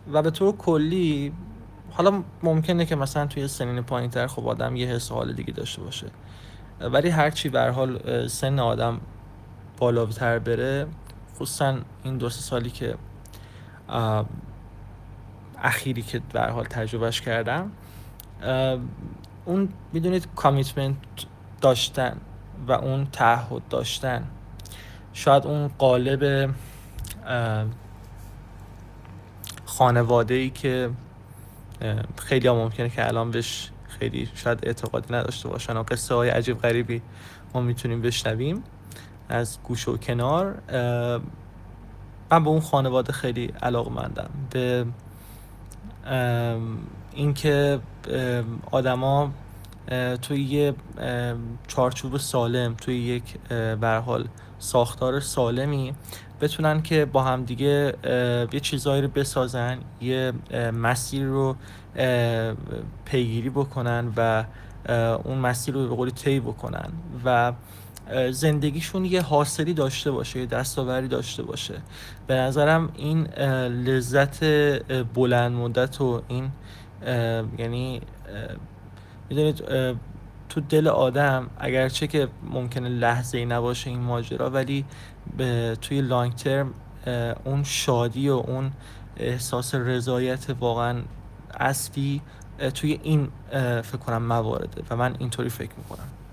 و به طور کلی حالا ممکنه که مثلا توی سنین پایین‌تر خب آدم یه حس و حال دیگه داشته باشه، ولی هرچی به هر حال سن آدم بالاتر بره، خصوصا این 2-3 سالی که اخیری که به هر حال تجربهش کردم، اون میدونید کامیتمنت داشتن و اون تعهد داشتن، شاید اون قالب خانواده‌ای که خیلی ها ممکنه که الان بهش خیلی شاید اعتقادی نداشته باشن و قصه های عجیب غریبی ما میتونیم بشنویم از گوش و کنار. من به اون خانواده خیلی علاقمندم، به اینکه آدما توی یه چارچوب سالم، توی یک به هر حال ساختار سالمی بتونن که با هم دیگه یه چیزایی رو بسازن، یه مسیر رو پیگیری بکنن و اون مسیر رو به قولی طی بکنن و زندگیشون یه حاصلی داشته باشه، یه دستاوردی داشته باشه. به نظرم این لذت بلند مدت و این یعنی میدونید تو دل آدم اگرچه که ممکنه لحظه‌ای نباشه این ماجرا، ولی توی لانگ ترم اون شادی و اون احساس رضایت واقعا اصلی توی این فکر کنم موارده و من اینطوری فکر میکنم.